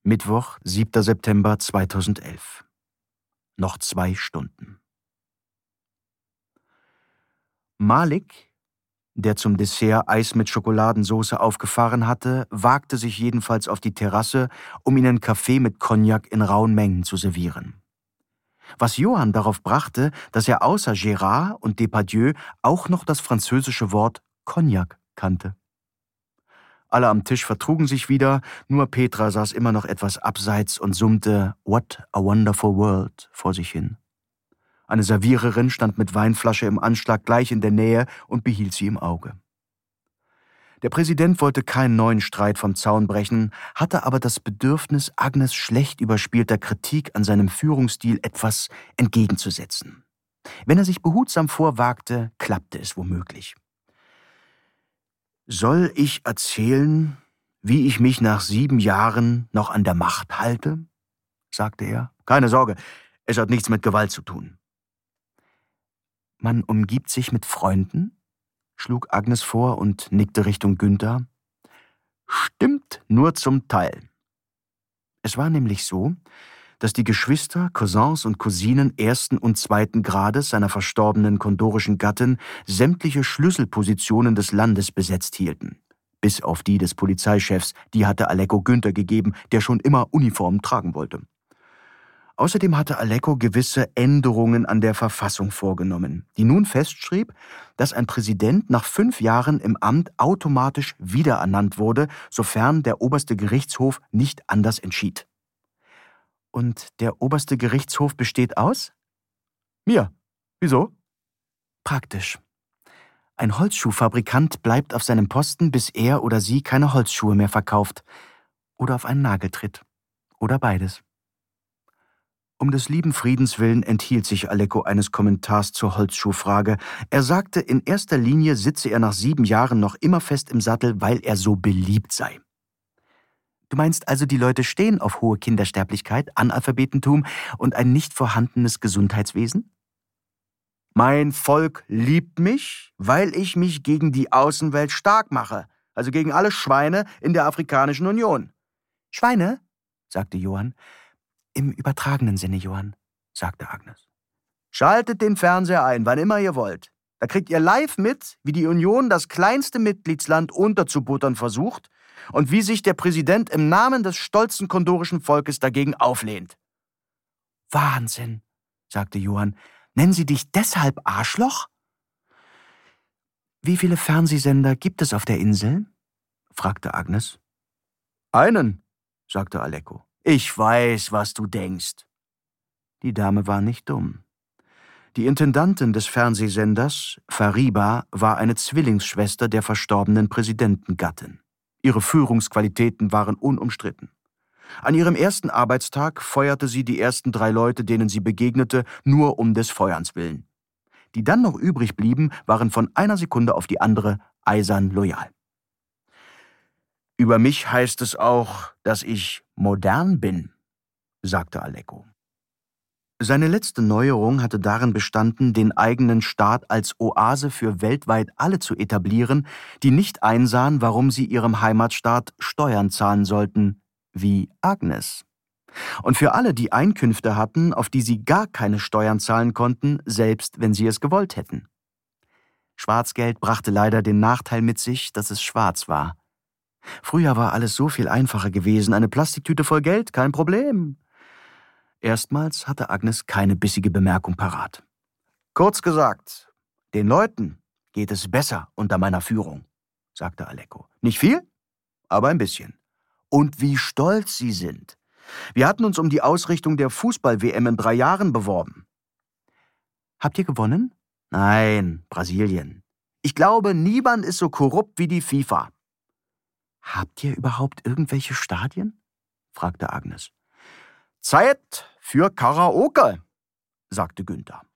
Mittwoch, 7. September 2011. Noch 2 Stunden. Malik, der zum Dessert Eis mit Schokoladensauce aufgefahren hatte, wagte sich jedenfalls auf die Terrasse, um ihnen Kaffee mit Cognac in rauen Mengen zu servieren. Was Johann darauf brachte, dass er außer Gérard und Depardieu auch noch das französische Wort Cognac kannte. Alle am Tisch vertrugen sich wieder, nur Petra saß immer noch etwas abseits und summte What a Wonderful World vor sich hin. Eine Serviererin stand mit Weinflasche im Anschlag gleich in der Nähe und behielt sie im Auge. Der Präsident wollte keinen neuen Streit vom Zaun brechen, hatte aber das Bedürfnis, Agnes schlecht überspielter Kritik an seinem Führungsstil etwas entgegenzusetzen. Wenn er sich behutsam vorwagte, klappte es womöglich. »Soll ich erzählen, wie ich mich nach 7 Jahren noch an der Macht halte?« sagte er. »Keine Sorge, es hat nichts mit Gewalt zu tun.« »Man umgibt sich mit Freunden?« schlug Agnes vor und nickte Richtung Günther. »Stimmt nur zum Teil.« Es war nämlich so, dass die Geschwister, Cousins und Cousinen 1. und 2. Grades seiner verstorbenen kondorischen Gattin sämtliche Schlüsselpositionen des Landes besetzt hielten. Bis auf die des Polizeichefs, die hatte Alecko Günther gegeben, der schon immer Uniformen tragen wollte. Außerdem hatte Alecko gewisse Änderungen an der Verfassung vorgenommen, die nun festschrieb, dass ein Präsident nach 5 Jahren im Amt automatisch wiederernannt wurde, sofern der oberste Gerichtshof nicht anders entschied. »Und der oberste Gerichtshof besteht aus?« »Mir. Wieso?« »Praktisch. Ein Holzschuhfabrikant bleibt auf seinem Posten, bis er oder sie keine Holzschuhe mehr verkauft. Oder auf einen Nagel tritt. Oder beides.« Um des lieben Friedens willen enthielt sich Alecko eines Kommentars zur Holzschuhfrage. Er sagte, in erster Linie sitze er nach 7 Jahren noch immer fest im Sattel, weil er so beliebt sei. »Du meinst also, die Leute stehen auf hohe Kindersterblichkeit, Analphabetentum und ein nicht vorhandenes Gesundheitswesen?« »Mein Volk liebt mich, weil ich mich gegen die Außenwelt stark mache, also gegen alle Schweine in der Afrikanischen Union.« »Schweine?« sagte Johann. »Im übertragenen Sinne, Johann«, sagte Agnes. »Schaltet den Fernseher ein, wann immer ihr wollt. Da kriegt ihr live mit, wie die Union das kleinste Mitgliedsland unterzubuttern versucht und wie sich der Präsident im Namen des stolzen kondorischen Volkes dagegen auflehnt.« »Wahnsinn«, sagte Johann. »Nennen Sie dich deshalb Arschloch?« »Wie viele Fernsehsender gibt es auf der Insel?« fragte Agnes. »Einen«, sagte Alecko. »Ich weiß, was du denkst.« Die Dame war nicht dumm. Die Intendantin des Fernsehsenders, Fariba, war eine Zwillingsschwester der verstorbenen Präsidentengattin. Ihre Führungsqualitäten waren unumstritten. An ihrem ersten Arbeitstag feuerte sie die ersten 3 Leute, denen sie begegnete, nur um des Feuerns willen. Die dann noch übrig blieben, waren von einer Sekunde auf die andere eisern loyal. »Über mich heißt es auch, dass ich modern bin«, sagte Alecko. Seine letzte Neuerung hatte darin bestanden, den eigenen Staat als Oase für weltweit alle zu etablieren, die nicht einsahen, warum sie ihrem Heimatstaat Steuern zahlen sollten, wie Agnes. Und für alle, die Einkünfte hatten, auf die sie gar keine Steuern zahlen konnten, selbst wenn sie es gewollt hätten. Schwarzgeld brachte leider den Nachteil mit sich, dass es schwarz war. Früher war alles so viel einfacher gewesen, eine Plastiktüte voll Geld, kein Problem. Erstmals hatte Agnes keine bissige Bemerkung parat. »Kurz gesagt, den Leuten geht es besser unter meiner Führung«, sagte Alecko. »Nicht viel, aber ein bisschen. Und wie stolz sie sind. Wir hatten uns um die Ausrichtung der Fußball-WM in 3 Jahren beworben.« »Habt ihr gewonnen?« »Nein, Brasilien. Ich glaube, niemand ist so korrupt wie die FIFA.« »Habt ihr überhaupt irgendwelche Stadien?« fragte Agnes. »Zeit für Karaoke«, sagte Günther.